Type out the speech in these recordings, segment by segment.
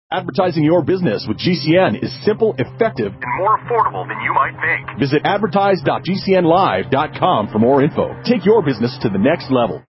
Advertising your business with GCN is simple, effective, and more affordable than you might think. Visit advertise.gcnlive.com for more info. Take your business to the next level.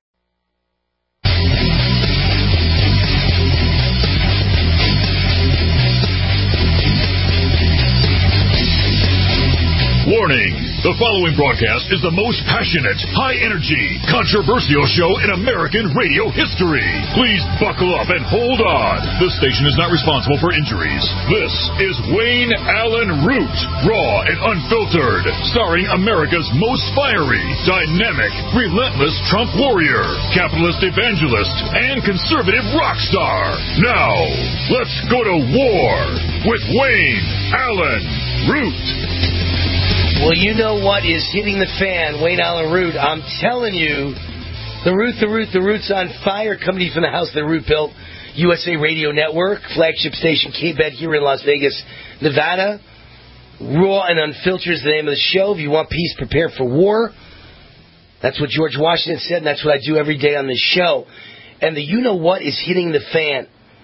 Warning! The following broadcast is the most passionate, high-energy, controversial show in American radio history. Please buckle up and hold on. This station is not responsible for injuries. This is Wayne Allen Root, raw and unfiltered, starring America's most fiery, dynamic, relentless Trump warrior, capitalist evangelist, and conservative rock star. Now, let's go to war with Wayne Allen Root. Well, you know what is hitting the fan, Wayne Allen Root. I'm telling you, the Root's on fire. Coming to you from the house that Root built, USA Radio Network, flagship station KBET here in Las Vegas, Nevada. Raw and unfiltered is the name of the show. If you want peace, prepare for war. That's what George Washington said, and that's what I do every day on this show. And the you know what is hitting the fan.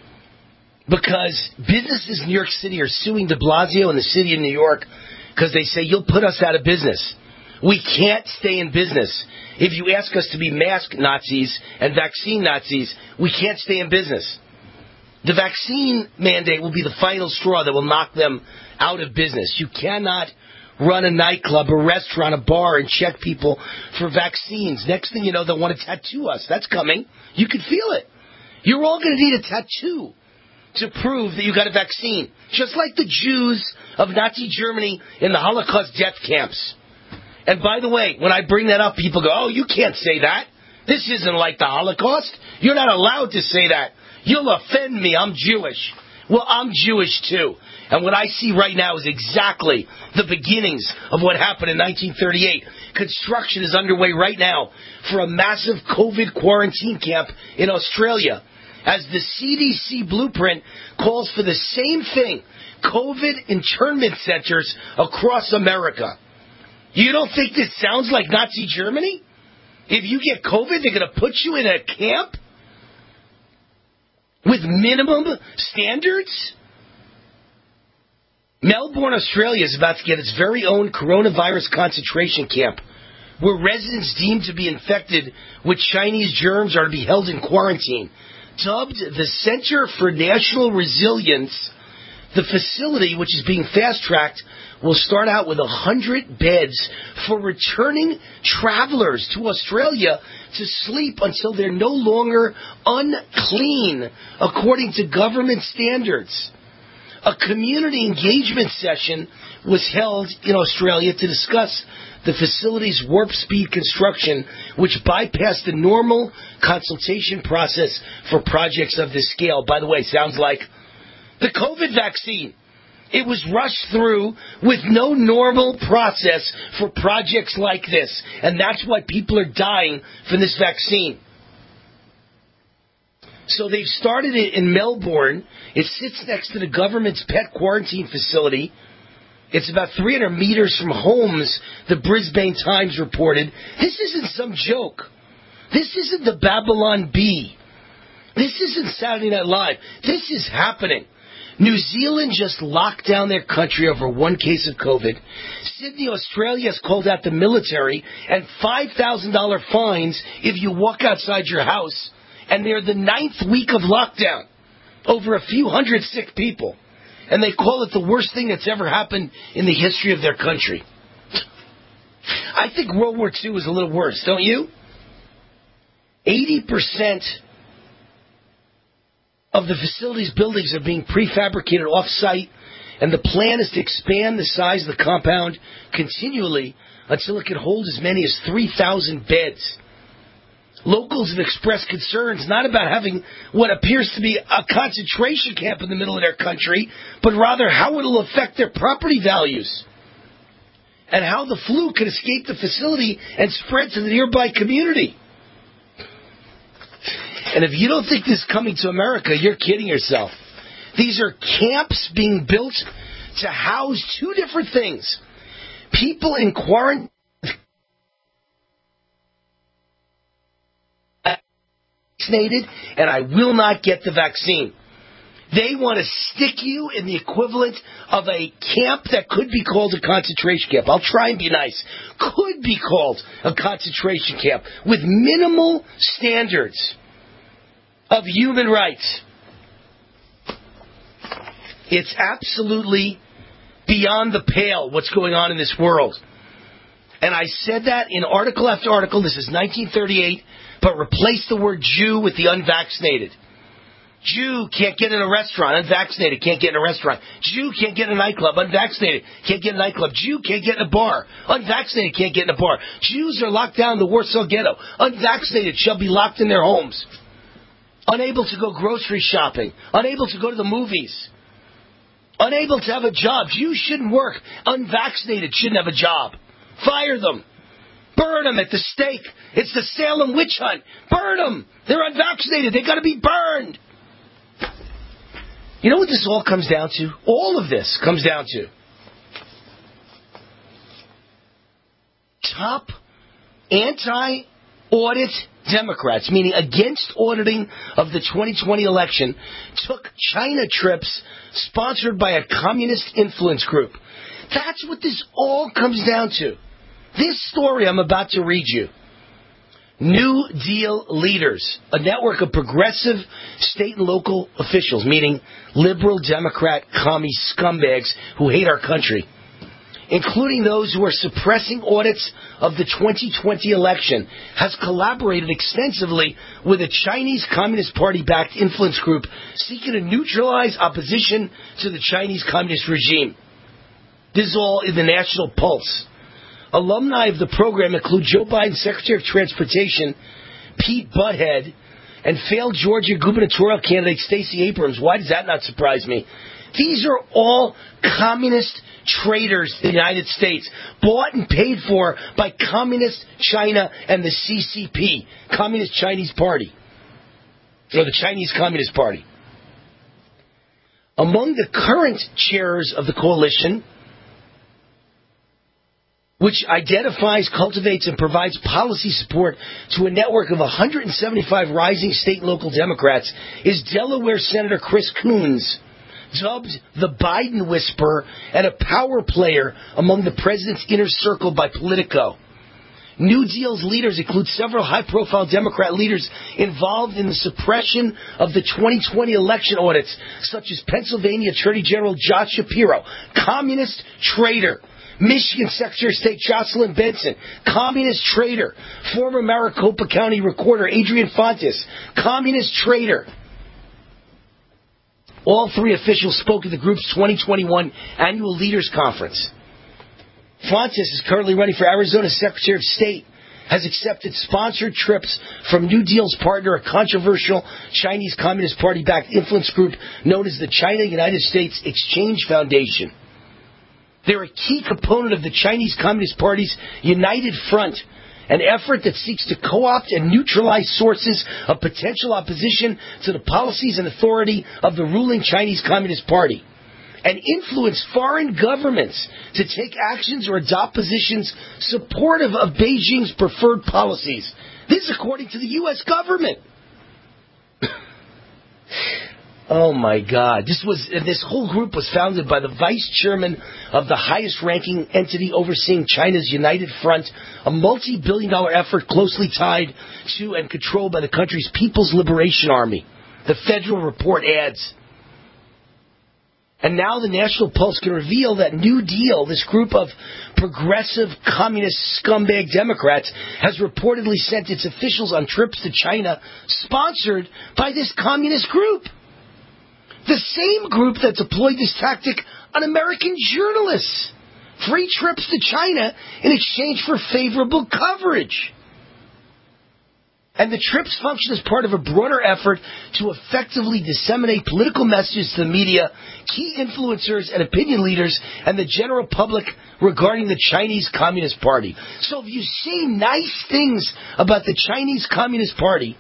Because businesses in New York City are suing de Blasio and the city of New York because they say, you'll put us out of business. We can't stay in business. If you ask us to be mask Nazis and vaccine Nazis, we can't stay in business. The vaccine mandate will be the final straw that will knock them out of business. You cannot run a nightclub, a restaurant, a bar, and check people for vaccines. Next thing you know, they'll want to tattoo us. That's coming. You can feel it. You're all going to need a tattoo to prove that you got a vaccine. Just like the Jews of Nazi Germany in the Holocaust death camps. And by the way, when I bring that up, people go, oh, you can't say that. This isn't like the Holocaust. You're not allowed to say that. You'll offend me. I'm Jewish. Well, I'm Jewish too. And what I see right now is exactly the beginnings of what happened in 1938. Construction is underway right now for a massive COVID quarantine camp in Australia, as the CDC blueprint calls for the same thing, COVID internment centers across America. You don't think this sounds like Nazi Germany? If you get COVID, they're going to put you in a camp with minimum standards? Melbourne, Australia is about to get its very own coronavirus concentration camp, where residents deemed to be infected with Chinese germs are to be held in quarantine. Dubbed the Center for National Resilience, the facility, which is being fast-tracked, will start out with 100 beds for returning travelers to Australia to sleep until they're no longer unclean, according to government standards. A community engagement session was held in Australia to discuss the facility's warp speed construction, which bypassed the normal consultation process for projects of this scale. By the way, sounds like the COVID vaccine. It was rushed through with no normal process for projects like this. And that's why people are dying from this vaccine. So they've started it in Melbourne. It sits next to the government's pet quarantine facility. It's about 300 meters from homes, the Brisbane Times reported. This isn't some joke. This isn't the Babylon Bee. This isn't Saturday Night Live. This is happening. New Zealand just locked down their country over one case of COVID. Sydney, Australia has called out the military and $5,000 fines if you walk outside your house. And they're the 9th week of lockdown. Over a few hundred sick people. And they call it the worst thing that's ever happened in the history of their country. I think World War II was a little worse, don't you? 80% of the facility's buildings are being prefabricated off-site, and the plan is to expand the size of the compound continually until it can hold as many as 3,000 beds. Locals have expressed concerns not about having what appears to be a concentration camp in the middle of their country, but rather how it will affect their property values and how the flu could escape the facility and spread to the nearby community. And if you don't think this is coming to America, you're kidding yourself. These are camps being built to house two different things. People in quarantine, vaccinated, and I will not get the vaccine. They want to stick you in the equivalent of a camp that could be called a concentration camp. I'll try and be nice. Could be called a concentration camp with minimal standards of human rights. It's absolutely beyond the pale what's going on in this world. And I said that in article after article. This is 1938, but replace the word Jew with the unvaccinated. Jew can't get in a restaurant, unvaccinated can't get in a restaurant. Jew can't get in a nightclub, unvaccinated can't get in a nightclub. Jew can't get in a bar, unvaccinated can't get in a bar. Jews are locked down in the Warsaw Ghetto. Unvaccinated shall be locked in their homes. Unable to go grocery shopping, unable to go to the movies, unable to have a job. Jews shouldn't work. Unvaccinated shouldn't have a job. Fire them. Burn them at the stake. It's the Salem witch hunt. Burn them. They're unvaccinated. They got to be burned. You know what this all comes down to? All of this comes down to top anti-audit Democrats, meaning against auditing of the 2020 election, took China trips sponsored by a communist influence group. That's what this all comes down to. This story I'm about to read you. New Deal leaders, a network of progressive state and local officials, meaning liberal, Democrat, commie scumbags who hate our country, including those who are suppressing audits of the 2020 election, has collaborated extensively with a Chinese Communist Party-backed influence group seeking to neutralize opposition to the Chinese Communist regime. This is all in the National Pulse. Alumni of the program include Joe Biden's Secretary of Transportation, Pete Buttigieg, and failed Georgia gubernatorial candidate Stacey Abrams. Why does that not surprise me? These are all communist traitors in the United States, bought and paid for by communist China and the CCP, Communist Chinese Party, or the Chinese Communist Party. Among the current chairs of the coalition, which identifies, cultivates, and provides policy support to a network of 175 rising state and local Democrats, is Delaware Senator Chris Coons, dubbed the Biden Whisperer and a power player among the president's inner circle by Politico. New Deal's leaders include several high-profile Democrat leaders involved in the suppression of the 2020 election audits, such as Pennsylvania Attorney General Josh Shapiro, communist traitor. Michigan Secretary of State Jocelyn Benson, communist traitor. Former Maricopa County Recorder Adrian Fontes, communist traitor. All three officials spoke at the group's 2021 Annual Leaders Conference. Fontes is currently running for Arizona Secretary of State, has accepted sponsored trips from New Deal's partner, a controversial Chinese Communist Party-backed influence group known as the China-United States Exchange Foundation. They're a key component of the Chinese Communist Party's United Front, an effort that seeks to co-opt and neutralize sources of potential opposition to the policies and authority of the ruling Chinese Communist Party, and influence foreign governments to take actions or adopt positions supportive of Beijing's preferred policies. This is according to the U.S. government. Oh my God. This whole group was founded by the vice chairman of the highest ranking entity overseeing China's United Front, a multi-billion-dollar effort closely tied to and controlled by the country's People's Liberation Army. The federal report adds. And now the National Pulse can reveal that New Deal, this group of progressive communist scumbag Democrats, has reportedly sent its officials on trips to China sponsored by this communist group. The same group that deployed this tactic on American journalists. Free trips to China in exchange for favorable coverage. And the trips function as part of a broader effort to effectively disseminate political messages to the media, key influencers and opinion leaders, and the general public regarding the Chinese Communist Party. So if you say nice things about the Chinese Communist Party,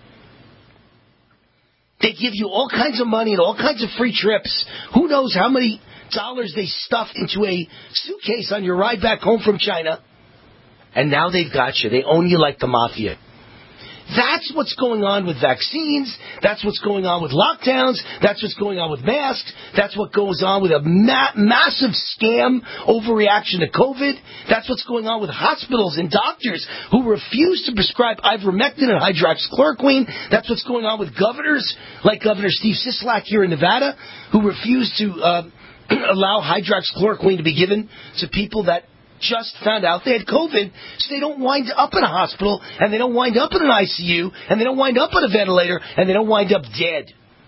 they give you all kinds of money and all kinds of free trips. Who knows how many dollars they stuff into a suitcase on your ride back home from China. And now they've got you. They own you like the mafia. That's what's going on with vaccines. That's what's going on with lockdowns. That's what's going on with masks. That's what goes on with a massive scam overreaction to COVID. That's what's going on with hospitals and doctors who refuse to prescribe ivermectin and hydroxychloroquine. That's what's going on with governors, like Governor Steve Sisolak here in Nevada, who refuse to allow hydroxychloroquine to be given to people that just found out they had COVID, so they don't wind up in a hospital, and they don't wind up in an ICU, and they don't wind up on a ventilator, and they don't wind up dead.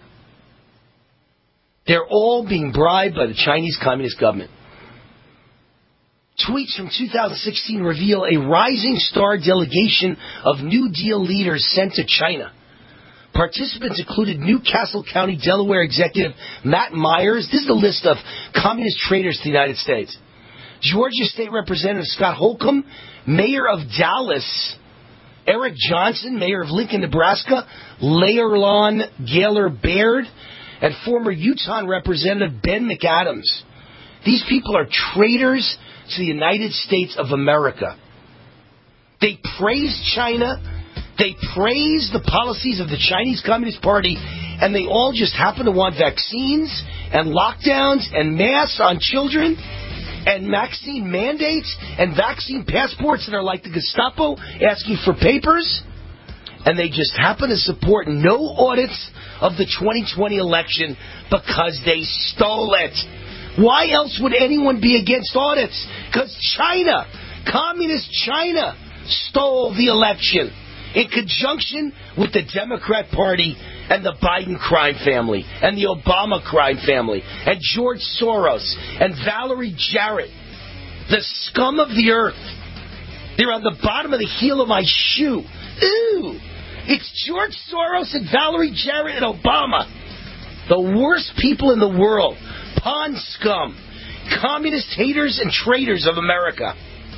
They're all being bribed by the Chinese Communist government. Tweets from 2016 reveal a rising star delegation of New Deal leaders sent to China. Participants included Newcastle County, Delaware executive Matt Myers. This is the list of communist traitors to the United States. Georgia State Representative Scott Holcomb, Mayor of Dallas, Eric Johnson, Mayor of Lincoln, Nebraska, Leilon Gaylor Baird, and former Utah Representative Ben McAdams. These people are traitors to the United States of America. They praise China, they praise the policies of the Chinese Communist Party, and they all just happen to want vaccines and lockdowns and masks on children and vaccine mandates and vaccine passports that are like the Gestapo asking for papers. And they just happen to support no audits of the 2020 election because they stole it. Why else would anyone be against audits? Because China, communist China, stole the election in conjunction with the Democrat Party and the Biden crime family, and the Obama crime family, and George Soros, and Valerie Jarrett, the scum of the earth. They're on the bottom of the heel of my shoe. Ooh! It's George Soros and Valerie Jarrett and Obama. The worst people in the world. Pawn scum. Communist haters and traitors of America.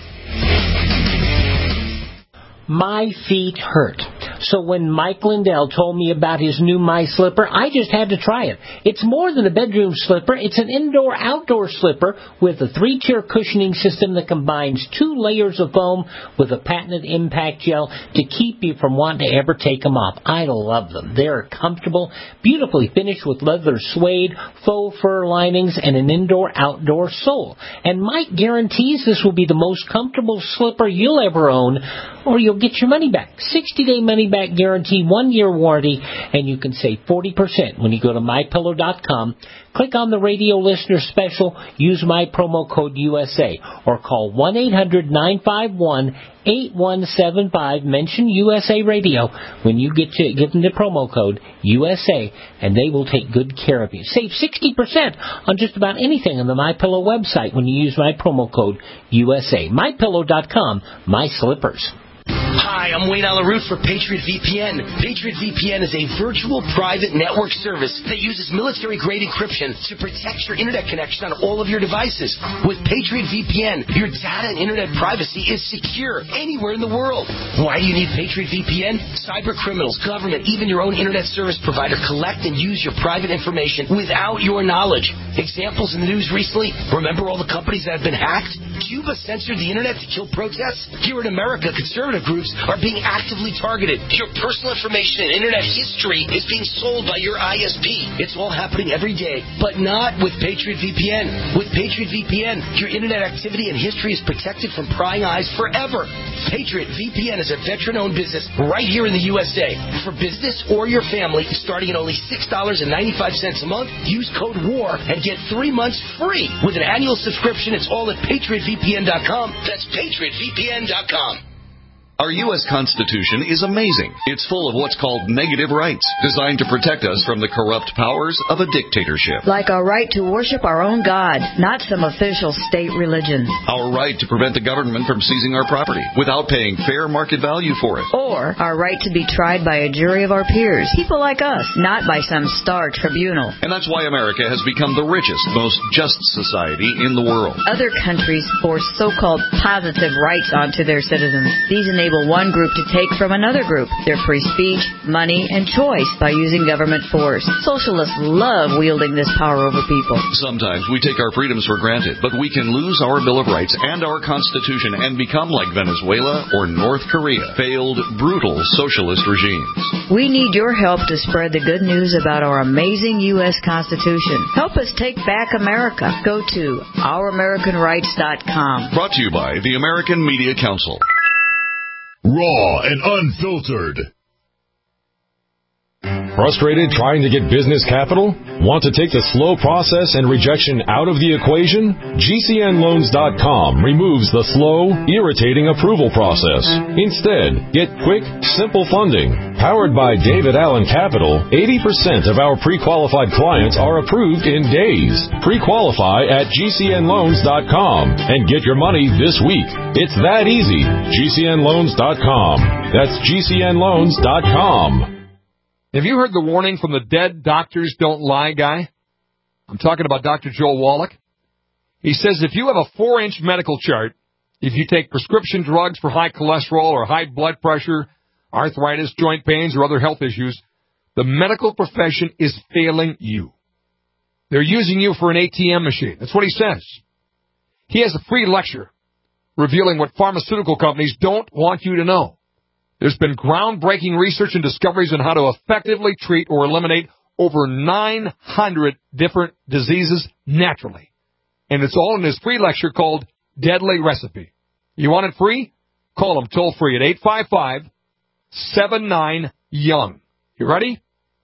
My feet hurt. So when Mike Lindell told me about his new My Slipper, I just had to try it. It's more than a bedroom slipper. It's an indoor-outdoor slipper with a 3-tier cushioning system that combines 2 layers of foam with a patented impact gel to keep you from wanting to ever take them off. I love them. They're comfortable, beautifully finished with leather suede, faux fur linings, and an indoor-outdoor sole. And Mike guarantees this will be the most comfortable slipper you'll ever own, or you'll get your money back. 60-day money-back guarantee, 1-year warranty, and you can save 40% when you go to MyPillow.com. Click on the radio listener special, use my promo code USA, or call 1-800-951-8175, mention USA Radio when you give them the promo code USA, and they will take good care of you. Save 60% on just about anything on the MyPillow website when you use my promo code USA. MyPillow.com, my slippers. Hi, I'm Wayne Alaroot for Patriot VPN. Patriot VPN is a virtual private network service that uses military-grade encryption to protect your internet connection on all of your devices. With Patriot VPN, your data and internet privacy is secure anywhere in the world. Why do you need Patriot VPN? Cyber criminals, government, even your own internet service provider collect and use your private information without your knowledge. Examples in the news recently, remember all the companies that have been hacked? Cuba censored the internet to kill protests? Here in America, conservative groups are being actively targeted. Your personal information and internet history is being sold by your ISP. It's all happening every day, but not with Patriot VPN. With Patriot VPN, your internet activity and history is protected from prying eyes forever. Patriot VPN is a veteran-owned business right here in the USA. For business or your family, starting at only $6.95 a month, use code WAR and get 3 months free. With an annual subscription, it's all at PatriotVPN.com. That's PatriotVPN.com. Our U.S. Constitution is amazing. It's full of what's called negative rights, designed to protect us from the corrupt powers of a dictatorship. Like our right to worship our own God, not some official state religion. Our right to prevent the government from seizing our property without paying fair market value for it. Or our right to be tried by a jury of our peers, people like us, not by some star tribunal. And that's why America has become the richest, most just society in the world. Other countries force so-called positive rights onto their citizens. These enable enable one group to take from another group their free speech, money, and choice by using government force. Socialists love wielding this power over people. Sometimes we take our freedoms for granted, but we can lose our Bill of Rights and our Constitution and become like Venezuela or North Korea, failed, brutal socialist regimes. We need your help to spread the good news about our amazing U.S. Constitution. Help us take back America. Go to ouramericanrights.com. Brought to you by the American Media Council. Raw and unfiltered. Frustrated trying to get business capital? Want to take the slow process and rejection out of the equation? GCNLoans.com removes the slow, irritating approval process. Instead, get quick, simple funding. Powered by David Allen Capital, 80% of our pre-qualified clients are approved in days. Pre-qualify at GCNLoans.com and get your money this week. It's that easy. GCNLoans.com. That's GCNLoans.com. Have you heard the warning from the dead doctors don't lie guy? I'm talking about Dr. Joel Wallach. He says if you have a 4-inch medical chart, if you take prescription drugs for high cholesterol or high blood pressure, arthritis, joint pains, or other health issues, the medical profession is failing you. They're using you for an ATM machine. That's what he says. He has a free lecture revealing what pharmaceutical companies don't want you to know. There's been groundbreaking research and discoveries on how to effectively treat or eliminate over 900 different diseases naturally. And it's all in his free lecture called Deadly Recipe. You want it free? Call him toll-free at 855-79-YOUNG. You ready?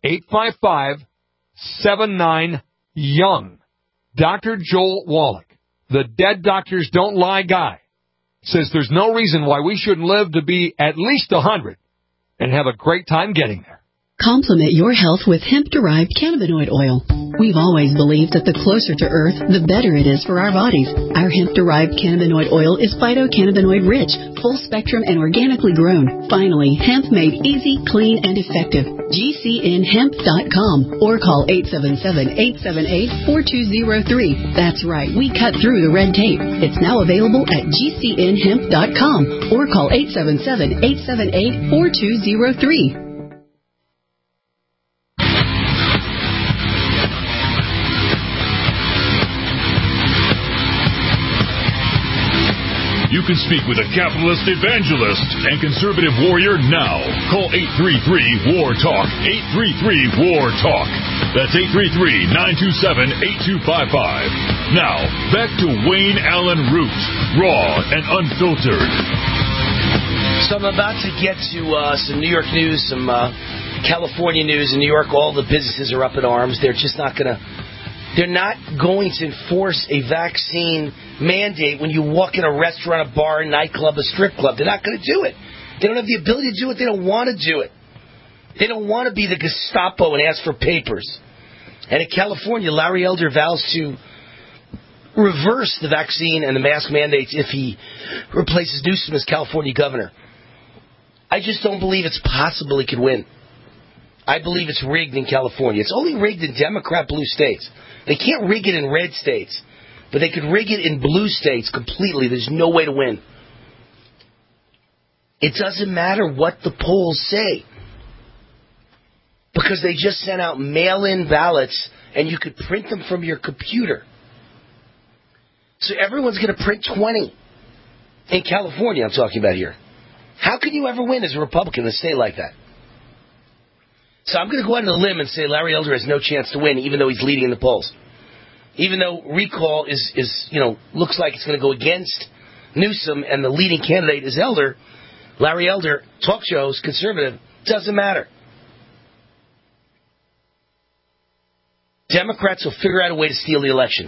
855-79-YOUNG. Dr. Joel Wallach, the Dead Doctors Don't Lie guy, says there's no reason why we shouldn't live to be at least 100 and have a great time getting there. Complement your health with hemp-derived cannabinoid oil. We've always believed that the closer to Earth, the better it is for our bodies. Our hemp-derived cannabinoid oil is phytocannabinoid-rich, full-spectrum, and organically grown. Finally, hemp made easy, clean, and effective. GCNHemp.com or call 877-878-4203. That's right, we cut through the red tape. It's now available at GCNHemp.com or call 877-878-4203. You can speak with a capitalist evangelist and conservative warrior now. Call 833-WAR-TALK. 833-WAR-TALK. That's 833-927-8255. Now, back to Wayne Allen Root, raw and unfiltered. So I'm about to get to some New York news, some California news. In New York, all the businesses are up in arms. They're just not going to... They're not going to enforce a vaccine mandate when you walk in a restaurant, a bar, a nightclub, a strip club. They're not going to do it. They don't have the ability to do it. They don't want to do it. They don't want to be the Gestapo and ask for papers. And in California, Larry Elder vows to reverse the vaccine and the mask mandates if he replaces Newsom as California governor. I just don't believe it's possible he could win. I believe it's rigged in California. It's only rigged in Democrat blue states. They can't rig it in red states, but they could rig it in blue states completely. There's no way to win. It doesn't matter what the polls say, because they just sent out mail-in ballots, and you could print them from your computer. So everyone's going to print 20. In California, I'm talking about here. How can you ever win as a Republican in a state like that? So I'm going to go out on a limb and say Larry Elder has no chance to win, even though he's leading in the polls. Even though recall is looks like it's going to go against Newsom and the leading candidate is Elder, Larry Elder, talk shows, conservative, doesn't matter. Democrats will figure out a way to steal the election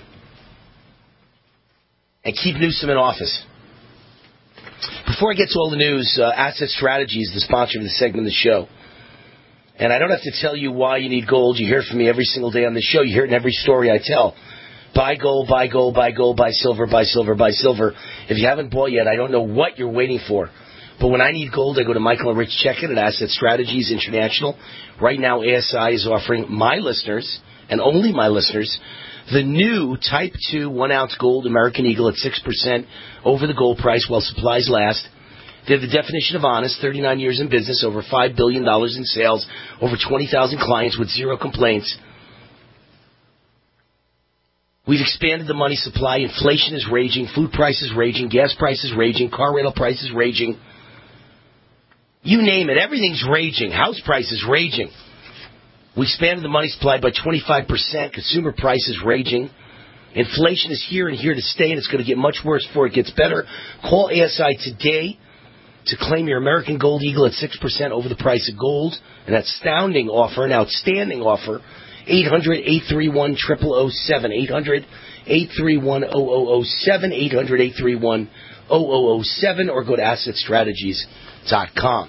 and keep Newsom in office. Before I get to all the news, Asset Strategy is the sponsor of this segment of the show. And I don't have to tell you why you need gold. You hear it from me every single day on the show. You hear it in every story I tell. Buy gold, buy gold, buy gold, buy silver, buy silver, buy silver. If you haven't bought yet, I don't know what you're waiting for. But when I need gold, I go to Michael and Rich Check-It at Asset Strategies International. Right now, ASI is offering my listeners, and only my listeners, the new Type 2 1-ounce gold American Eagle at 6% over the gold price while supplies last. They're the definition of honest, 39 years in business, over $5 billion in sales, over 20,000 clients with zero complaints. We've expanded the money supply. Inflation is raging. Food prices raging. Gas prices raging. Car rental prices raging. You name it. Everything's raging. House prices raging. We expanded the money supply by 25%. Consumer prices raging. Inflation is here and here to stay, and it's going to get much worse before it gets better. Call ASI today to claim your American Gold Eagle at 6% over the price of gold. An outstanding offer. 800-831-0007. 800-831-0007. 800-831-0007. Or go to AssetStrategies.com.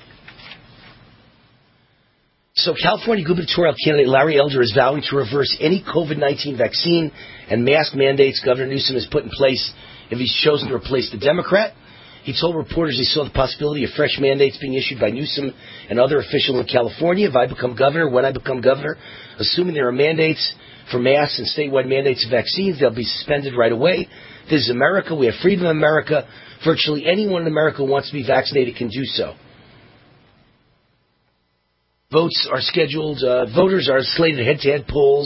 So California gubernatorial candidate Larry Elder is vowing to reverse any COVID-19 vaccine and mask mandates Governor Newsom has put in place if he's chosen to replace the Democrat. He told reporters he saw the possibility of fresh mandates being issued by Newsom and other officials in California if I become governor, when I become governor. Assuming there are mandates for masks and statewide mandates of vaccines, they'll be suspended right away. This is America. We have freedom in America. Virtually anyone in America who wants to be vaccinated can do so. Votes are scheduled. Voters are slated to head to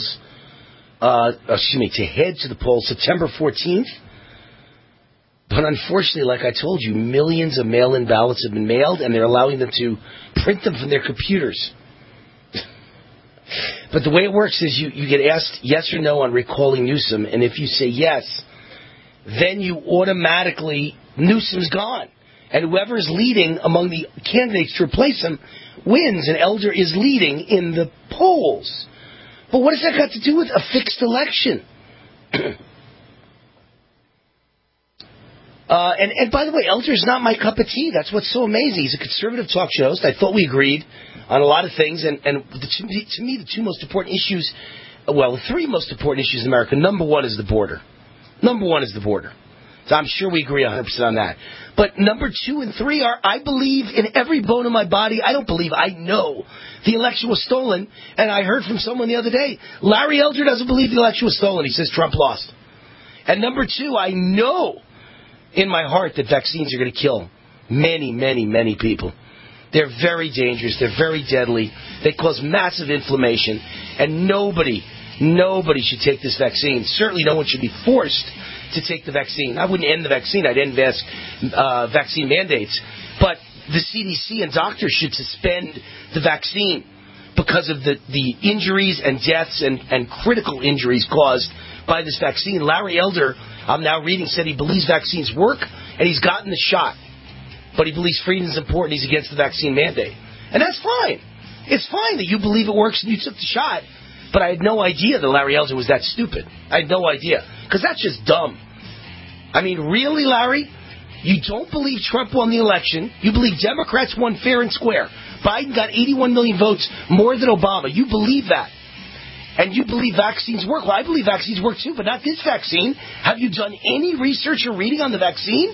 the polls September 14th. But unfortunately, like I told you, millions of mail-in ballots have been mailed, and they're allowing them to print them from their computers. But the way it works is you get asked yes or no on recalling Newsom, and if you say yes, then you automatically, Newsom's gone. And whoever is leading among the candidates to replace him wins, and Elder is leading in the polls. But what has that got to do with a fixed election? And by the way, Elder is not my cup of tea. That's what's so amazing. He's a conservative talk show host. I thought we agreed on a lot of things. And to me, the two most important issues, the three most important issues in America, number one is the border. So I'm sure we agree 100% on that. But number 2 and 3 are, I believe in every bone in my body. I know the election was stolen. And I heard from someone the other day, Larry Elder doesn't believe the election was stolen. He says Trump lost. And number 2, I know in my heart that vaccines are going to kill many, many, many people. They're very dangerous. They're very deadly. They cause massive inflammation. And nobody should take this vaccine. Certainly no one should be forced to take the vaccine. I wouldn't end the vaccine. I'd end vaccine mandates. But the CDC and doctors should suspend the vaccine because of the injuries and deaths and critical injuries caused by this vaccine. Larry Elder, I'm now reading, said he believes vaccines work and he's gotten the shot. But he believes freedom is important. He's against the vaccine mandate. And that's fine. It's fine that you believe it works and you took the shot. But I had no idea that Larry Elder was that stupid. I had no idea. Because that's just dumb. I mean, really, Larry? You don't believe Trump won the election. You believe Democrats won fair and square. Biden got 81 million votes more than Obama. You believe that. And you believe vaccines work. Well, I believe vaccines work too, but not this vaccine. Have you done any research or reading on the vaccine?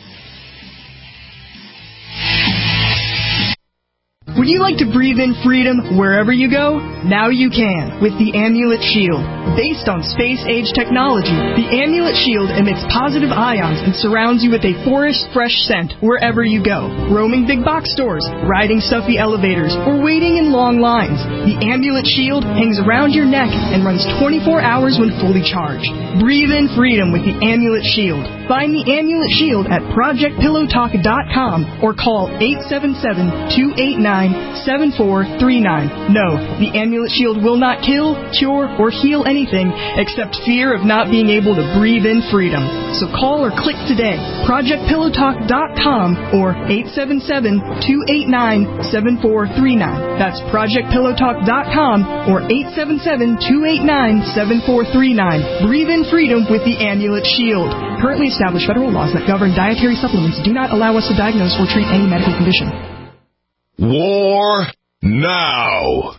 Would you like to breathe in freedom wherever you go? Now you can with the Amulet Shield. Based on space-age technology, the Amulet Shield emits positive ions and surrounds you with a forest fresh scent wherever you go. Roaming big box stores, riding stuffy elevators, or waiting in long lines. The Amulet Shield hangs around your neck and runs 24 hours when fully charged. Breathe in freedom with the Amulet Shield. Find the Amulet Shield at ProjectPillowTalk.com or call 877-289-7439. No, the Amulet Shield will not kill, cure, or heal anything except fear of not being able to breathe in freedom. So call or click today. ProjectPillowTalk.com or 877-289-7439. That's ProjectPillowTalk.com or 877-289-7439. Breathe in freedom with the Amulet Shield. Currently established federal laws that govern dietary supplements do not allow us to diagnose or treat any medical condition. War now.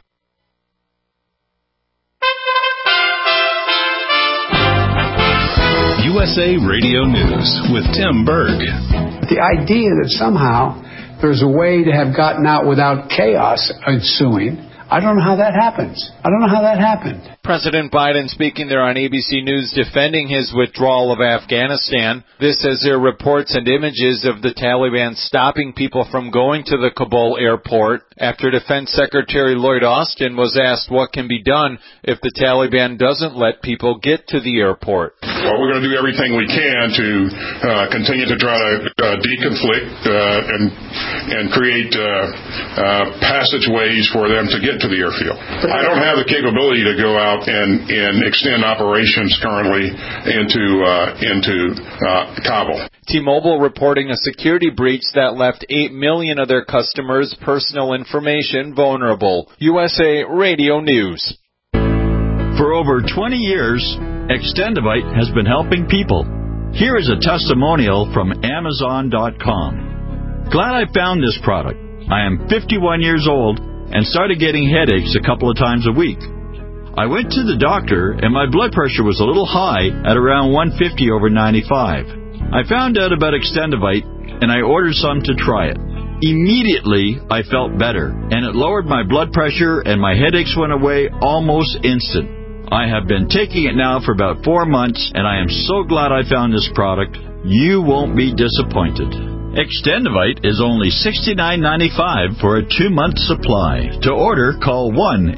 USA Radio News with Tim Berg. The idea that somehow there's a way to have gotten out without chaos ensuing, I don't know how that happens. I don't know how that happened. President Biden speaking there on ABC News defending his withdrawal of Afghanistan. This as there are reports and images of the Taliban stopping people from going to the Kabul airport after Defense Secretary Lloyd Austin was asked what can be done if the Taliban doesn't let people get to the airport. Well, we're going to do everything we can to continue to try to deconflict and create passageways for them to get to the airfield. I don't have the capability to go out and extend operations currently into Kabul. T-Mobile reporting a security breach that left 8 million of their customers' personal information vulnerable. USA Radio News. For over 20 years, Extendivite has been helping people. Here is a testimonial from Amazon.com. Glad I found this product. I am 51 years old and started getting headaches a couple of times a week. I went to the doctor and my blood pressure was a little high at around 150 over 95. I found out about Extendivite and I ordered some to try it. Immediately, I felt better and it lowered my blood pressure and my headaches went away almost instant. I have been taking it now for about 4 months, and I am so glad I found this product. You won't be disappointed. Extendivite is only $69.95 for a 2-month supply. To order, call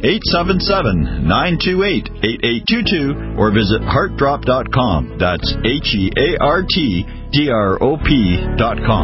1-877-928-8822 or visit heartdrop.com. That's HEARTDROP.com.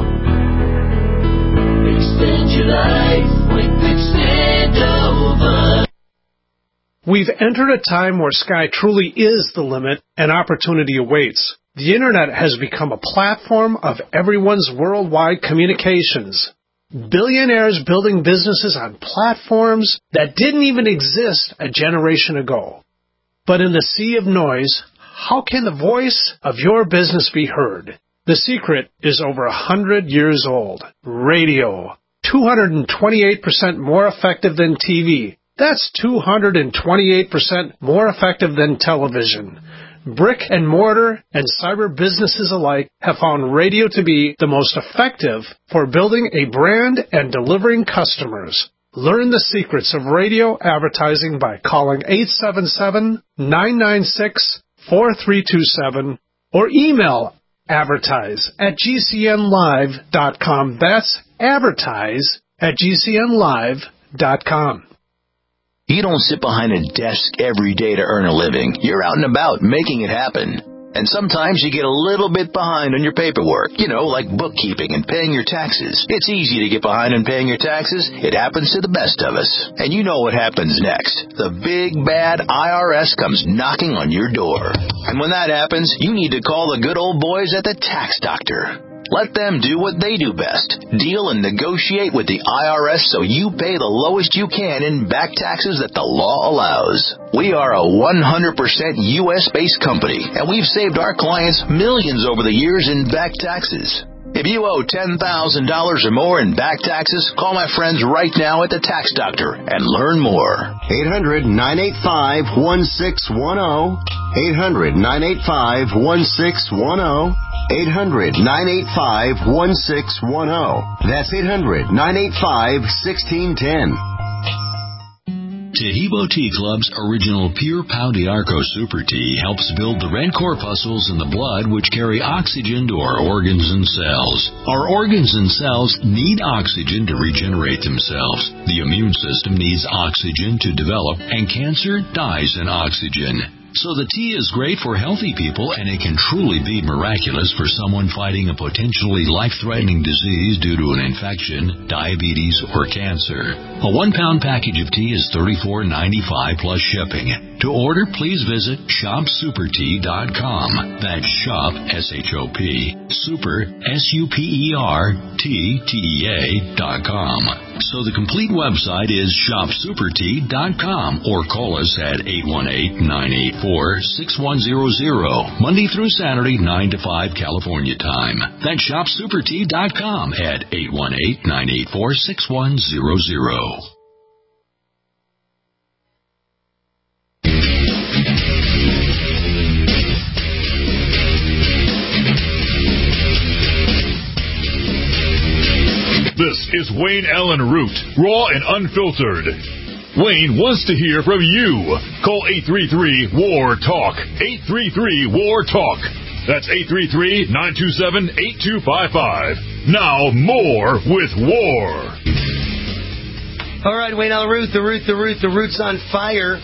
Extend your life with Extendovite. We've entered a time where sky truly is the limit and opportunity awaits. The Internet has become a platform of everyone's worldwide communications. Billionaires building businesses on platforms that didn't even exist a generation ago. But in the sea of noise, how can the voice of your business be heard? The secret is over 100 years old. Radio. 228% more effective than TV. That's 228% more effective than television. Brick and mortar and cyber businesses alike have found radio to be the most effective for building a brand and delivering customers. Learn the secrets of radio advertising by calling 877-996-4327 or email advertise@gcnlive.com. That's advertise@gcnlive.com. You don't sit behind a desk every day to earn a living. You're out and about making it happen. And sometimes you get a little bit behind on your paperwork, like bookkeeping and paying your taxes. It's easy to get behind on paying your taxes. It happens to the best of us. And you know what happens next. The big, bad IRS comes knocking on your door. And when that happens, you need to call the good old boys at the Tax Doctor. Let them do what they do best. Deal and negotiate with the IRS so you pay the lowest you can in back taxes that the law allows. We are a 100% U.S.-based company, and we've saved our clients millions over the years in back taxes. If you owe $10,000 or more in back taxes, call my friends right now at the Tax Doctor and learn more. 800-985-1610. 800-985-1610. 800-985-1610. That's 800-985-1610. Tahibo Tea Club's original Pure Pau d'Arco Super Tea helps build the red corpuscles in the blood which carry oxygen to our organs and cells. Our organs and cells need oxygen to regenerate themselves. The immune system needs oxygen to develop, and cancer dies in oxygen. So the tea is great for healthy people, and it can truly be miraculous for someone fighting a potentially life-threatening disease due to an infection, diabetes, or cancer. A 1-pound package of tea is $34.95 plus shipping. To order, please visit shopsupertea.com. That's shop, S-H-O-P, super, S-U-P-E-R-T-T-E-A.com. So the complete website is shopsupertea.com or call us at 818-984-6100, Monday through Saturday, 9 to 5 California time. That's shopsupertea.com at 818-984-6100. This is Wayne Allen Root, raw and unfiltered. Wayne wants to hear from you. Call 833-WAR-TALK. 833-WAR-TALK. That's 833-927-8255. Now more with War. All right, Wayne Allen Root, the Root's on fire.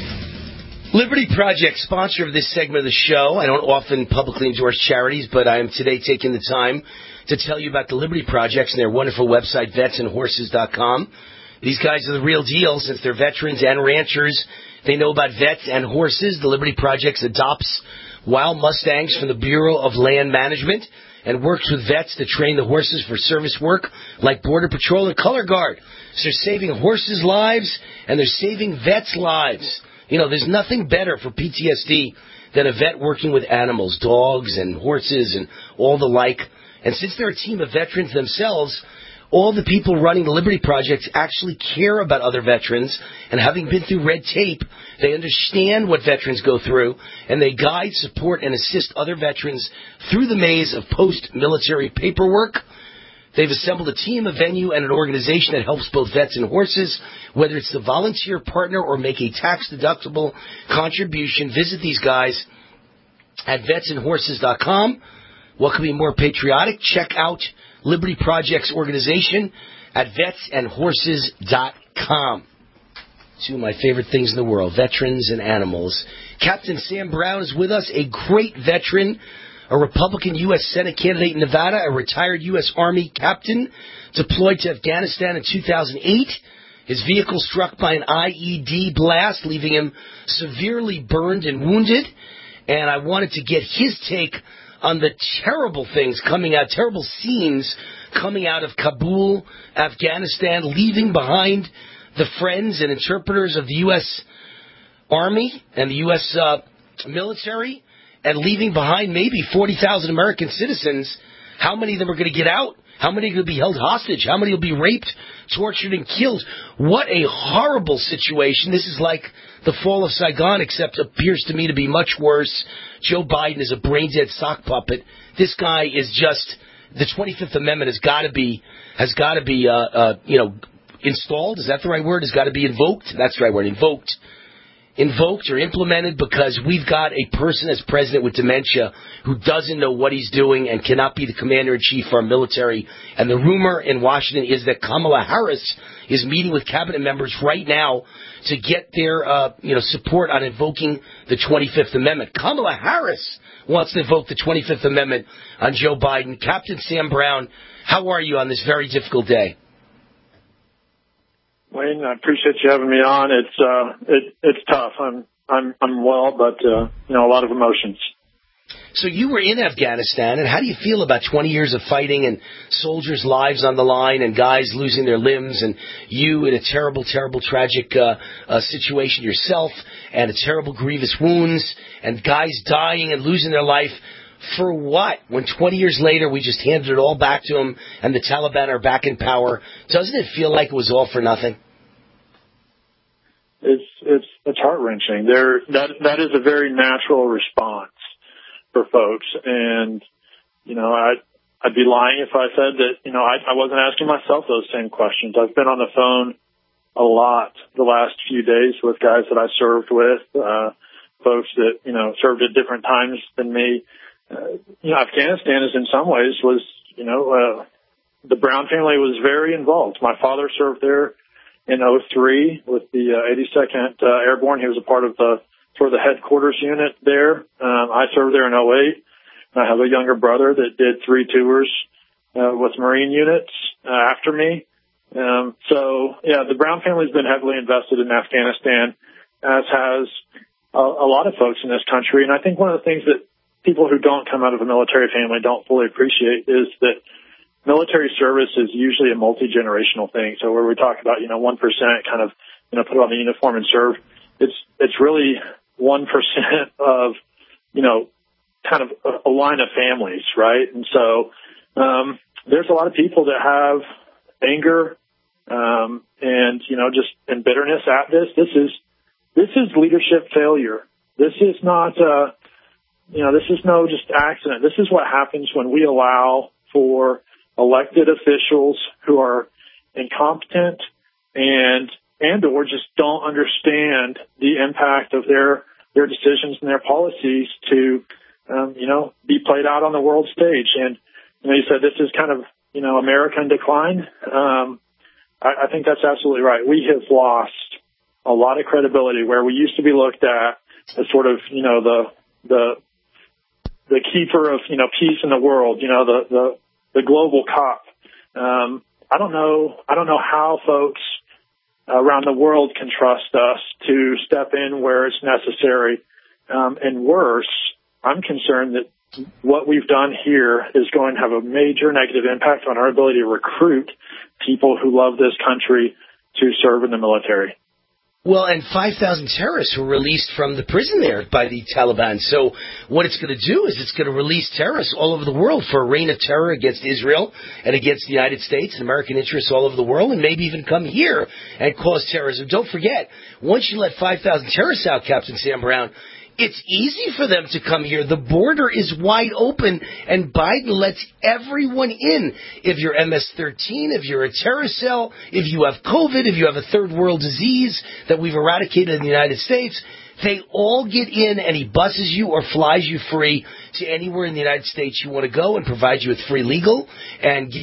Liberty Project, sponsor of this segment of the show. I don't often publicly endorse charities, but I am today taking the time to tell you about the Liberty Projects and their wonderful website, vetsandhorses.com. These guys are the real deal. Since they're veterans and ranchers, they know about vets and horses. The Liberty Project adopts wild Mustangs from the Bureau of Land Management and works with vets to train the horses for service work like Border Patrol and Color Guard. So they're saving horses' lives and they're saving vets' lives. You know, there's nothing better for PTSD than a vet working with animals, dogs and horses and all the like. And since they're a team of veterans themselves, all the people running the Liberty Project actually care about other veterans, and having been through red tape, they understand what veterans go through, and they guide, support, and assist other veterans through the maze of post-military paperwork. They've assembled a team, a venue, and an organization that helps both vets and horses, whether it's to volunteer, partner, or make a tax-deductible contribution. Visit these guys at vetsandhorses.com. What could be more patriotic? Check out Liberty Project's organization at vetsandhorses.com. Two of my favorite things in the world, veterans and animals. Captain Sam Brown is with us, a great veteran, a Republican U.S. Senate candidate in Nevada, a retired U.S. Army captain, deployed to Afghanistan in 2008. His vehicle struck by an IED blast, leaving him severely burned and wounded. And I wanted to get his take on the terrible things coming out, terrible scenes coming out of Kabul, Afghanistan, leaving behind the friends and interpreters of the U.S. Army and the U.S. military, and leaving behind maybe 40,000 American citizens. How many of them are going to get out? How many are going to be held hostage? How many will be raped, tortured, and killed? What a horrible situation. This is like the fall of Saigon, except appears to me to be much worse. Joe Biden is a brain-dead sock puppet. This guy is just, the 25th Amendment has got to be installed. Is that the right word? Has got to be invoked. That's the right word. Invoked or implemented, because we've got a person as president with dementia who doesn't know what he's doing and cannot be the commander-in-chief for our military. And the rumor in Washington is that Kamala Harris is meeting with cabinet members right now to get their support on invoking the 25th Amendment. Kamala Harris wants to invoke the 25th Amendment on Joe Biden. Captain Sam Brown, how are you on this very difficult day? Wayne, I appreciate you having me on. It's tough. I'm well, but a lot of emotions. So you were in Afghanistan, and how do you feel about 20 years of fighting and soldiers' lives on the line and guys losing their limbs, and you in a terrible, terrible, tragic situation yourself, and a terrible, grievous wounds, and guys dying and losing their life for what? When 20 years later we just handed it all back to them and the Taliban are back in power, doesn't it feel like it was all for nothing? It's heart-wrenching. That is a very natural response for folks, and I'd be lying if I said that I wasn't asking myself those same questions. I've been on the phone a lot the last few days with guys that I served with, folks that served at different times than me. Afghanistan is in some ways the Brown family was very involved. My father served there in 2003 with the 82nd Airborne. He was a part of the headquarters unit there. I served there in 2008. I have a younger brother that did 3 tours with Marine units after me. The Brown family's been heavily invested in Afghanistan, as has a lot of folks in this country. And I think one of the things that people who don't come out of a military family don't fully appreciate is that military service is usually a multi-generational thing. So where we talk about, 1% kind of, put on the uniform and serve, it's really 1% of, kind of a line of families, right? And so, there's a lot of people that have anger, and, and bitterness at this. This is leadership failure. This is not, this is no just accident. This is what happens when we allow for elected officials who are incompetent and or just don't understand the impact of their decisions and their policies to, be played out on the world stage. And, you said this is kind of, American decline. I think that's absolutely right. We have lost a lot of credibility where we used to be looked at as sort of, the keeper of, peace in the world, the global cop. I don't know how folks around the world can trust us to step in where it's necessary. And worse, I'm concerned that what we've done here is going to have a major negative impact on our ability to recruit people who love this country to serve in the military. Well, and 5,000 terrorists were released from the prison there by the Taliban. So what it's going to do is it's going to release terrorists all over the world for a reign of terror against Israel and against the United States and American interests all over the world, and maybe even come here and cause terrorism. Don't forget, once you let 5,000 terrorists out, Captain Sam Brown, it's easy for them to come here. The border is wide open, and Biden lets everyone in. If you're MS-13, if you're a terror cell, if you have COVID, if you have a third world disease that we've eradicated in the United States, they all get in, and he buses you or flies you free to anywhere in the United States you want to go and provides you with free legal and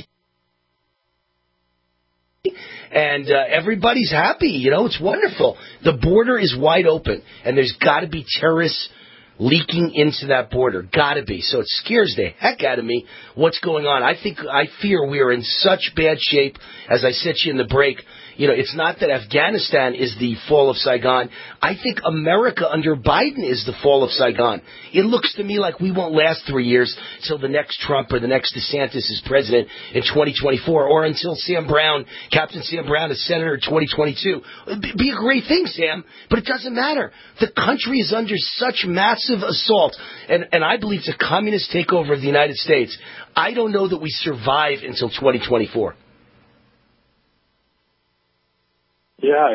everybody's happy. It's wonderful. The border is wide open, and there's got to be terrorists leaking into that border. Got to be. So it scares the heck out of me what's going on. I fear we are in such bad shape. As I said to you in the break, it's not that Afghanistan is the fall of Saigon. I think America under Biden is the fall of Saigon. It looks to me like we won't last 3 years till the next Trump or the next DeSantis is president in 2024, or until Captain Sam Brown is senator in 2022. It'd be a great thing, Sam, but it doesn't matter. The country is under such massive assault, and I believe it's a communist takeover of the United States. I don't know that we survive until 2024. Yeah,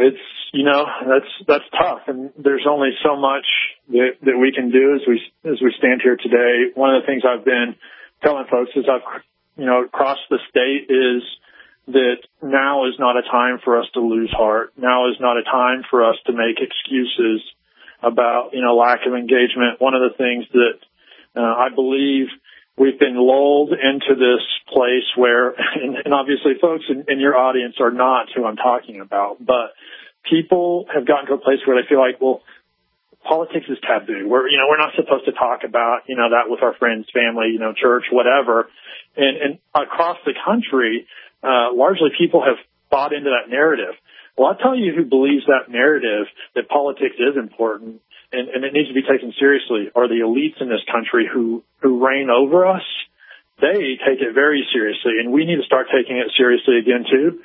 that's tough, and there's only so much that we can do as we stand here today. One of the things I've been telling folks as I've across the state is that now is not a time for us to lose heart. Now is not a time for us to make excuses about lack of engagement. One of the things that I believe we've been lulled into this place where, and obviously folks in your audience are not who I'm talking about, but people have gotten to a place where they feel like, well, politics is taboo. We're not supposed to talk about, that with our friends, family, church, whatever. And across the country, largely people have bought into that narrative. Well, I'll tell you who believes that narrative, that politics is important and it needs to be taken seriously, are the elites in this country who reign over us. They take it very seriously, and we need to start taking it seriously again too,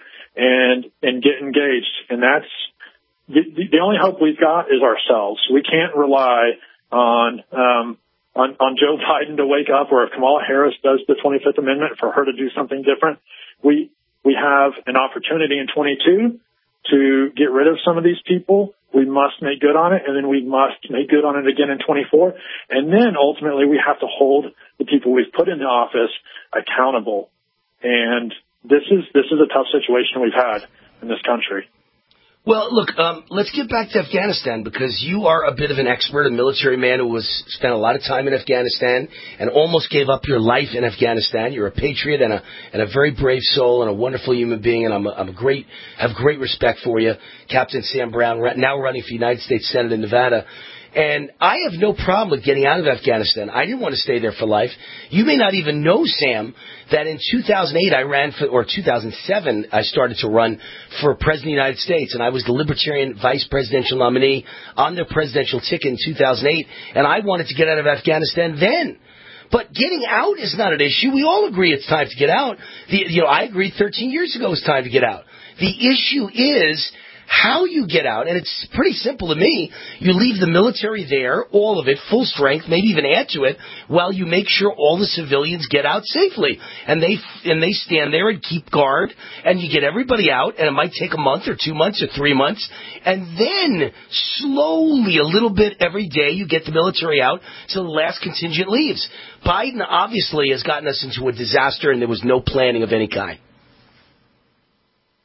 and get engaged. And that's the only hope we've got is ourselves. We can't rely on Joe Biden to wake up, or if Kamala Harris does the 25th Amendment, for her to do something different. We have an opportunity in 22 to get rid of some of these people. We must make good on it, and then we must make good on it again in 24. And then ultimately we have to hold the people we've put into office accountable. And this is a tough situation we've had in this country. Well, look, let's get back to Afghanistan, because you are a bit of an expert, a military man who spent a lot of time in Afghanistan and almost gave up your life in Afghanistan. You're a patriot and a very brave soul and a wonderful human being, and have great respect for you, Captain Sam Brown, now running for the United States Senate in Nevada. And I have no problem with getting out of Afghanistan. I didn't want to stay there for life. You may not even know, Sam, that in 2008 I ran for, or 2007 I started to run for President of the United States, and I was the Libertarian vice presidential nominee on the presidential ticket in 2008, and I wanted to get out of Afghanistan then. But getting out is not an issue. We all agree it's time to get out. I agreed 13 years ago it's time to get out. The issue is how you get out, and it's pretty simple to me. You leave the military there, all of it, full strength, maybe even add to it, while you make sure all the civilians get out safely. And they stand there and keep guard, and you get everybody out, and it might take a month or 2 months or 3 months, and then slowly, a little bit every day, you get the military out till the last contingent leaves. Biden obviously has gotten us into a disaster, and there was no planning of any kind.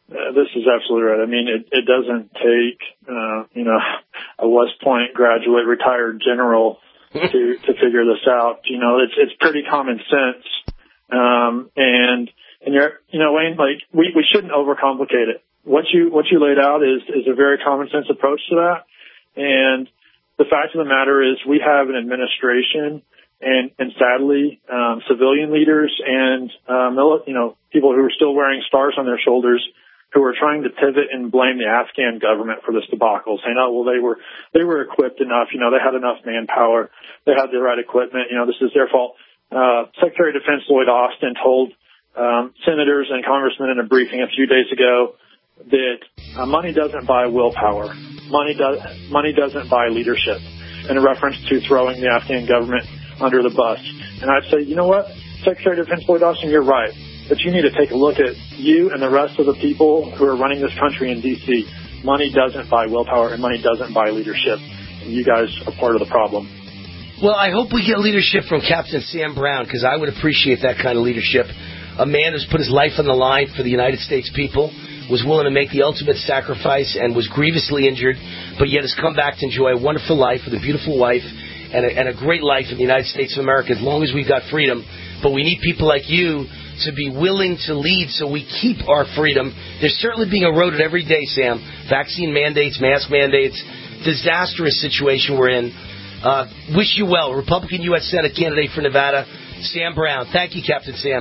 this is absolutely right. I mean, it doesn't take, a West Point graduate, retired general to figure this out. It's pretty common sense. And Wayne, like, we shouldn't overcomplicate it. What you laid out is a very common sense approach to that. And the fact of the matter is we have an administration and sadly, civilian leaders and, people who are still wearing stars on their shoulders who are trying to pivot and blame the Afghan government for this debacle, saying, oh, well, they were equipped enough, they had enough manpower, they had the right equipment, this is their fault. Secretary of Defense Lloyd Austin told senators and congressmen in a briefing a few days ago that money doesn't buy willpower. Money doesn't buy leadership, in reference to throwing the Afghan government under the bus. And I'd say, you know what, Secretary of Defense Lloyd Austin, you're right. But you need to take a look at you and the rest of the people who are running this country in D.C. Money doesn't buy willpower, and money doesn't buy leadership. And you guys are part of the problem. Well, I hope we get leadership from Captain Sam Brown, because I would appreciate that kind of leadership. A man who's put his life on the line for the United States people, was willing to make the ultimate sacrifice, and was grievously injured, but yet has come back to enjoy a wonderful life with a beautiful wife and a great life in the United States of America, as long as we've got freedom. But we need people like you to be willing to lead so we keep our freedom. They're certainly being eroded every day, Sam. Vaccine mandates, mask mandates, disastrous situation we're in. Wish you well. Republican U.S. Senate candidate for Nevada, Sam Brown. Thank you, Captain Sam.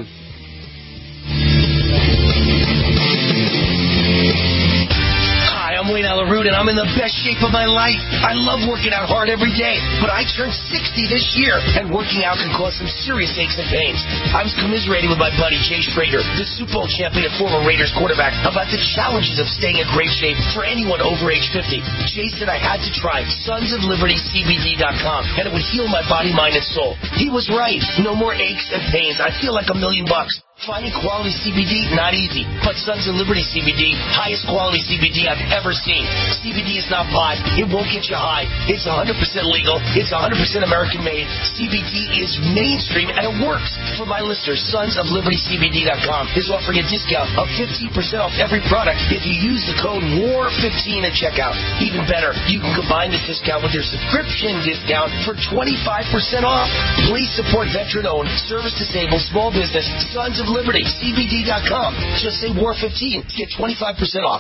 I'm Wayne Allyn Root, and I'm in the best shape of my life. I love working out hard every day, but I turned 60 this year, and working out can cause some serious aches and pains. I was commiserating with my buddy Jay Schrader, the Super Bowl champion and former Raiders quarterback, about the challenges of staying in great shape for anyone over age 50. Jay said I had to try SonsOfLibertyCBD.com, and it would heal my body, mind, and soul. He was right. No more aches and pains. I feel like $1 million. Finding quality CBD, not easy. But Sons of Liberty CBD, highest quality CBD I've ever seen. CBD is not pot. It won't get you high. It's 100% legal. It's 100% American made. CBD is mainstream, and it works. For my listeners, SonsOfLibertyCBD.com is offering a discount of 15% off every product if you use the code WAR15 at checkout. Even better, you can combine this discount with your subscription discount for 25% off. Please support veteran-owned, service-disabled, small business, Sons of Liberty, CBD.com. Just say WAR15 to get 25% off.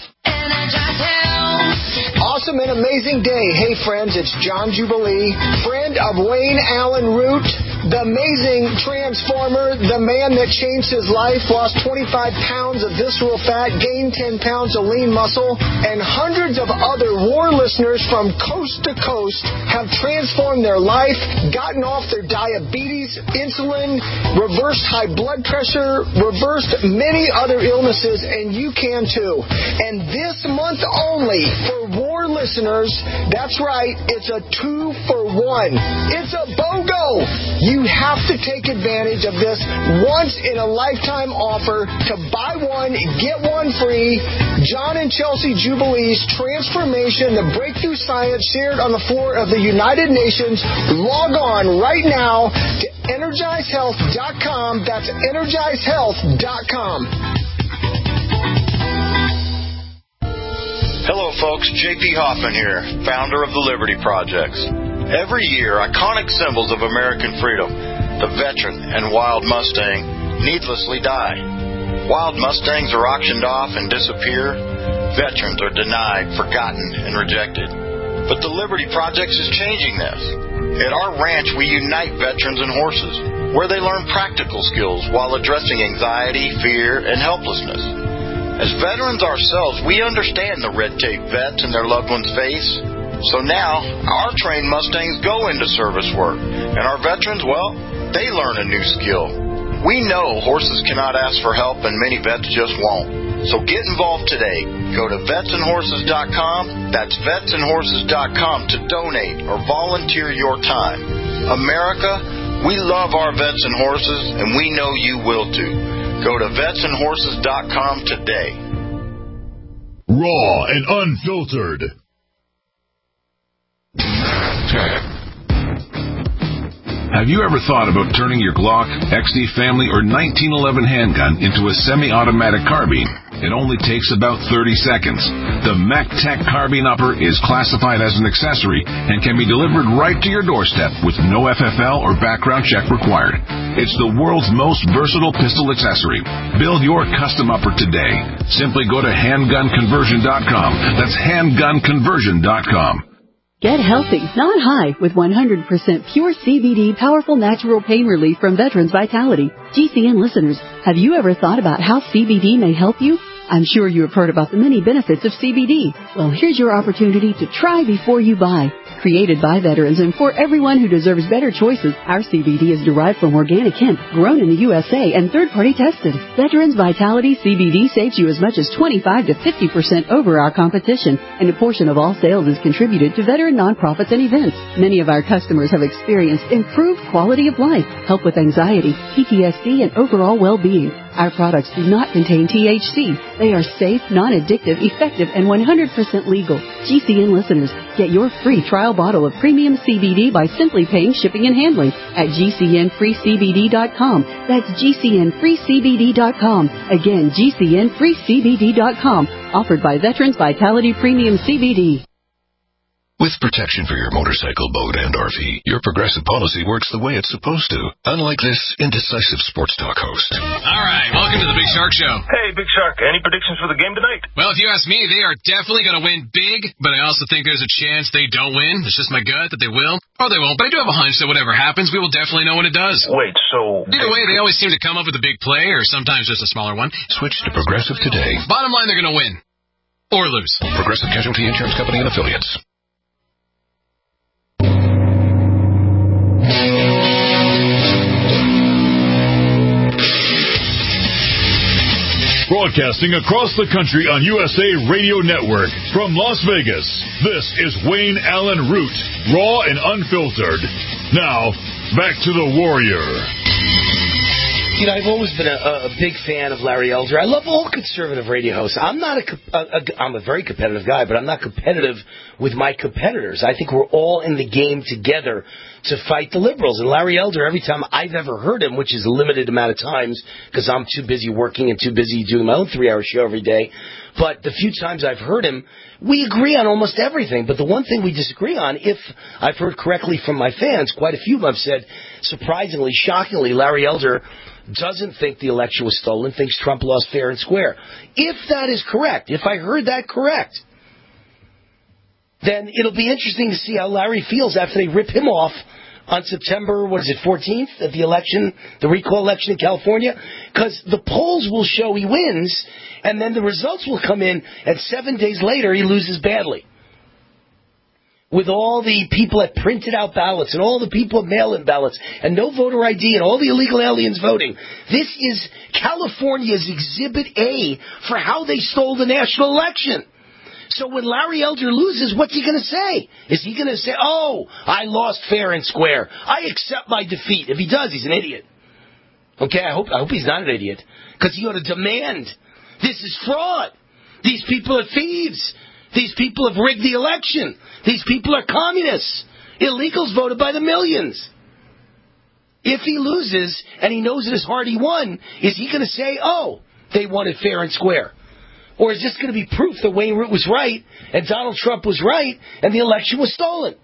Awesome and amazing day. Hey, friends, it's John Jubilee, friend of Wayne Allyn Root, the amazing transformer, the man that changed his life, lost 25 pounds of visceral fat, gained 10 pounds of lean muscle, and hundreds of other war listeners from coast to coast have transformed their life, gotten off their diabetes, insulin, reversed high blood pressure, reversed many other illnesses, and you can too. And this month only, for war listeners, that's right, it's a 2-for-1. It's a BOGO! You have to take advantage of this once-in-a-lifetime offer to buy one, get one free. John and Chelsea Jubilee's transformation, the breakthrough science shared on the floor of the United Nations. Log on right now to EnergizeHealth.com. That's EnergizeHealth.com. Hello, folks. J.P. Hoffman here, founder of the Liberty Projects. Every year, iconic symbols of American freedom, the veteran and wild Mustang, needlessly die. Wild Mustangs are auctioned off and disappear. Veterans are denied, forgotten, and rejected. But the Liberty Projects is changing this. At our ranch, we unite veterans and horses, where they learn practical skills while addressing anxiety, fear, and helplessness. As veterans ourselves, we understand the red tape vets and their loved ones face. So now, our trained Mustangs go into service work, and our veterans, well, they learn a new skill. We know horses cannot ask for help, and many vets just won't. So get involved today. Go to vetsandhorses.com. That's vetsandhorses.com to donate or volunteer your time. America, we love our vets and horses, and we know you will too. Go to vetsandhorses.com today. Raw and unfiltered. Have you ever thought about turning your Glock, XD family, or 1911 handgun into a semi-automatic carbine? It only takes about 30 seconds. The MacTech Carbine Upper is classified as an accessory and can be delivered right to your doorstep with no FFL or background check required. It's the world's most versatile pistol accessory. Build your custom upper today. Simply go to handgunconversion.com. That's handgunconversion.com. Get healthy, not high, with 100% pure CBD powerful natural pain relief from Veterans Vitality. GCN listeners, have you ever thought about how CBD may help you? I'm sure you have heard about the many benefits of CBD. Well, here's your opportunity to try before you buy. Created by veterans and for everyone who deserves better choices, our CBD is derived from organic hemp, grown in the USA and third-party tested. Veterans Vitality CBD saves you as much as 25 to 50% over our competition, and a portion of all sales is contributed to veteran nonprofits and events. Many of our customers have experienced improved quality of life, help with anxiety, PTSD, and overall well-being. Our products do not contain THC. They are safe, non-addictive, effective, and 100% legal. GCN listeners, get your free trial bottle of premium CBD by simply paying shipping and handling at GCNFreeCBD.com. That's GCNFreeCBD.com. Again, GCNFreeCBD.com. Offered by Veterans Vitality Premium CBD. With protection for your motorcycle, boat, and RV, your Progressive policy works the way it's supposed to, unlike this indecisive sports talk host. All right, welcome to the Big Shark Show. Hey, Big Shark, any predictions for the game tonight? Well, if you ask me, they are definitely going to win big, but I also think there's a chance they don't win. It's just my gut that they will, or they won't, but I do have a hunch that whatever happens, we will definitely know when it does. Wait, so... Either way, they always seem to come up with a big play, or sometimes just a smaller one. Switch to Progressive today. Bottom line, they're going to win. Or lose. Progressive Casualty Insurance Company and Affiliates. Broadcasting across the country on USA Radio Network from Las Vegas, this is Wayne Allen Root, raw and unfiltered. Now, back to the Warrior. You know, I've always been a big fan of Larry Elder. I love all conservative radio hosts. I'm a very competitive guy, but I'm not competitive with my competitors. I think we're all in the game together to fight the liberals. And Larry Elder, every time I've ever heard him, which is a limited amount of times because I'm too busy working and too busy doing my own 3-hour show every day, but the few times I've heard him, we agree on almost everything. But the one thing we disagree on, if I've heard correctly from my fans, quite a few of them have said, surprisingly, shockingly, Larry Elder doesn't think the election was stolen, thinks Trump lost fair and square. If that is correct, if I heard that correct, then it'll be interesting to see how Larry feels after they rip him off on September, 14th at the election, the recall election in California, because the polls will show he wins, and then the results will come in, and 7 days later he loses badly. With all the people that printed out ballots and all the people that mail-in ballots and no voter ID and all the illegal aliens voting. This is California's Exhibit A for how they stole the national election. So when Larry Elder loses, what's he going to say? Is he going to say, oh, I lost fair and square. I accept my defeat. If he does, he's an idiot. Okay, I hope he's not an idiot. Because he ought to demand, this is fraud. These people are thieves. These people have rigged the election. These people are communists. Illegals voted by the millions. If he loses, and he knows in his heart he won, is he going to say, oh, they won it fair and square? Or is this going to be proof that Wayne Root was right, and Donald Trump was right, and the election was stolen?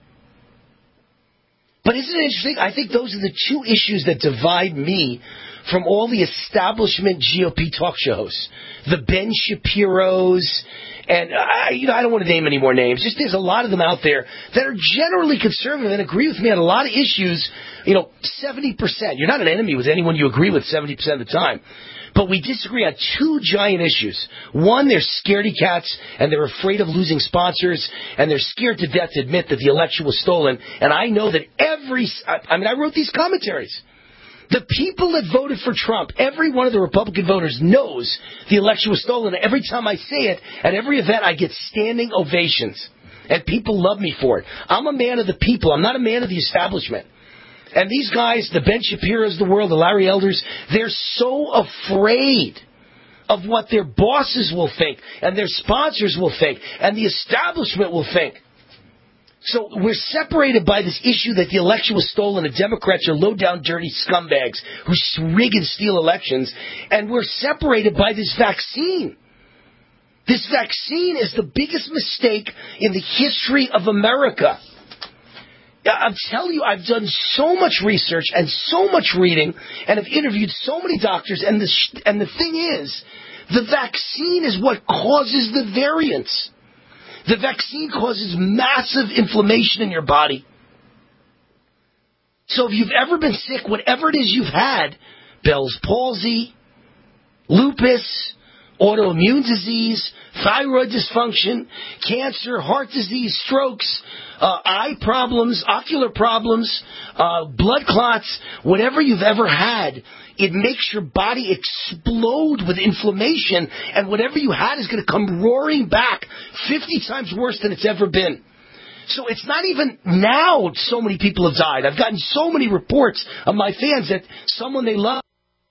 But isn't it interesting? I think those are the two issues that divide me from all the establishment GOP talk shows. The Ben Shapiros, and I don't want to name any more names. Just there's a lot of them out there that are generally conservative and agree with me on a lot of issues. 70%. You're not an enemy with anyone you agree with 70% of the time. But we disagree on two giant issues. One, they're scaredy cats, and they're afraid of losing sponsors, and they're scared to death to admit that the election was stolen. And I know that I wrote these commentaries. The people that voted for Trump, every one of the Republican voters knows the election was stolen. Every time I say it, at every event, I get standing ovations. And people love me for it. I'm a man of the people. I'm not a man of the establishment. And these guys, the Ben Shapiros of the world, the Larry Elders, they're so afraid of what their bosses will think and their sponsors will think and the establishment will think. So we're separated by this issue that the election was stolen and Democrats are low-down, dirty scumbags who rig and steal elections. And we're separated by this vaccine. This vaccine is the biggest mistake in the history of America. I'm telling you, I've done so much research and so much reading and have interviewed so many doctors, and the thing is, the vaccine is what causes the variants. The vaccine causes massive inflammation in your body. So if you've ever been sick, whatever it is you've had, Bell's palsy, lupus, autoimmune disease, thyroid dysfunction, cancer, heart disease, strokes, eye problems, ocular problems, blood clots, whatever you've ever had, it makes your body explode with inflammation, and whatever you had is going to come roaring back 50 times worse than it's ever been. So it's not even now so many people have died. I've gotten so many reports of my fans that someone they love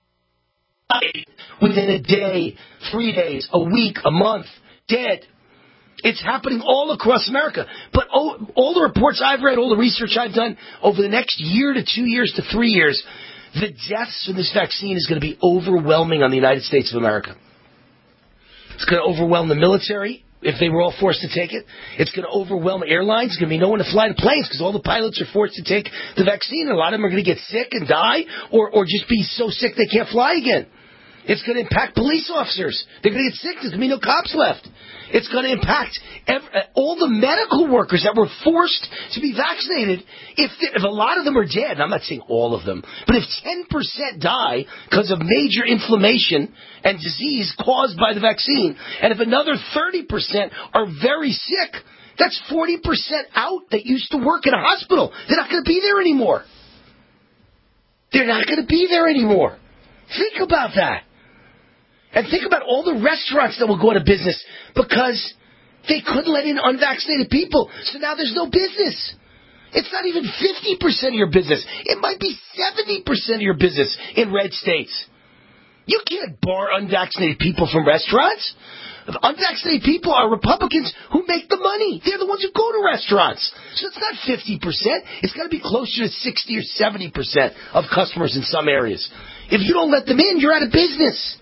died within a day, 3 days, a week, a month, dead. It's happening all across America. But all the reports I've read, all the research I've done, over the next year to 2 years to 3 years, the deaths from this vaccine is going to be overwhelming on the United States of America. It's going to overwhelm the military if they were all forced to take it. It's going to overwhelm airlines. There's going to be no one to fly the planes because all the pilots are forced to take the vaccine. And a lot of them are going to get sick and die or just be so sick they can't fly again. It's going to impact police officers. They're going to get sick. There's going to be no cops left. It's going to impact all the medical workers that were forced to be vaccinated. If a lot of them are dead, and I'm not saying all of them, but if 10% die because of major inflammation and disease caused by the vaccine, and if another 30% are very sick, that's 40% out that used to work in a hospital. They're not going to be there anymore. They're not going to be there anymore. Think about that. And think about all the restaurants that will go out of business because they couldn't let in unvaccinated people. So now there's no business. It's not even 50% of your business. It might be 70% of your business in red states. You can't bar unvaccinated people from restaurants. Unvaccinated people are Republicans who make the money. They're the ones who go to restaurants. So it's not 50%. It's got to be closer to 60 or 70% of customers in some areas. If you don't let them in, you're out of business.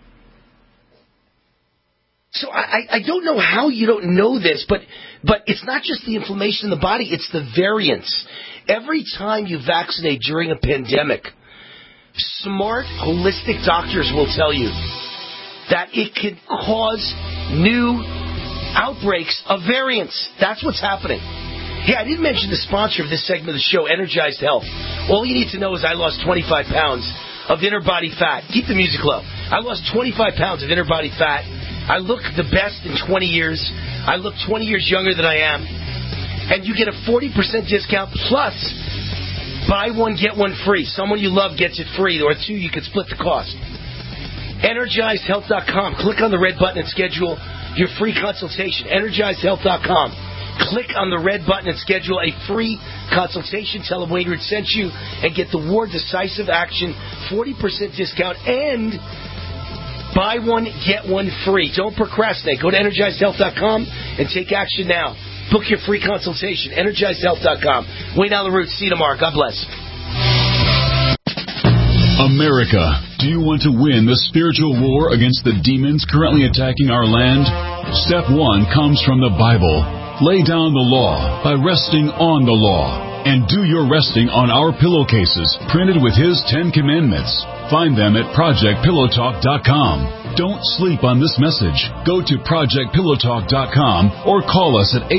So I don't know how you don't know this, but it's not just the inflammation in the body, it's the variants. Every time you vaccinate during a pandemic, smart, holistic doctors will tell you that it can cause new outbreaks of variants. That's what's happening. Hey, I didn't mention the sponsor of this segment of the show, Energized Health. All you need to know is I lost 25 pounds of inner body fat. Keep the music low. I lost 25 pounds of inner body fat. I look the best in 20 years. I look 20 years younger than I am. And you get a 40% discount plus buy one, get one free. Someone you love gets it free, or two, you can split the cost. EnergizedHealth.com. Click on the red button and schedule your free consultation. EnergizedHealth.com. Click on the red button and schedule a free consultation. Tell them Wayne Root sent you and get the War Decisive Action 40% discount and buy one, get one free. Don't procrastinate. Go to EnergizedHealth.com and take action now. Book your free consultation. EnergizedHealth.com. Wayne Allen Root. See you tomorrow. God bless. America, do you want to win the spiritual war against the demons currently attacking our land? Step 1 comes from the Bible. Lay down the law by resting on the law. And do your resting on our pillowcases, printed with His 10 Commandments. Find them at ProjectPillowTalk.com. Don't sleep on this message. Go to ProjectPillowTalk.com or call us at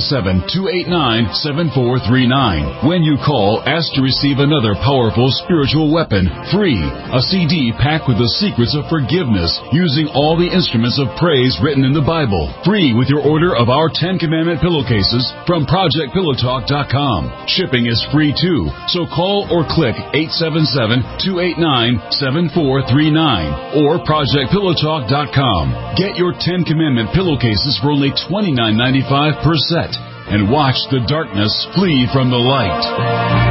877-289-7439. When you call, ask to receive another powerful spiritual weapon, free. A CD packed with the secrets of forgiveness, using all the instruments of praise written in the Bible. Free with your order of our 10 Commandment pillowcases from ProjectPillowTalk.com. Shipping is free too, so call or click 877-289-7439 or ProjectPillowTalk.com. Get your 10 Commandment pillowcases for only $29.95 per set and watch the darkness flee from the light.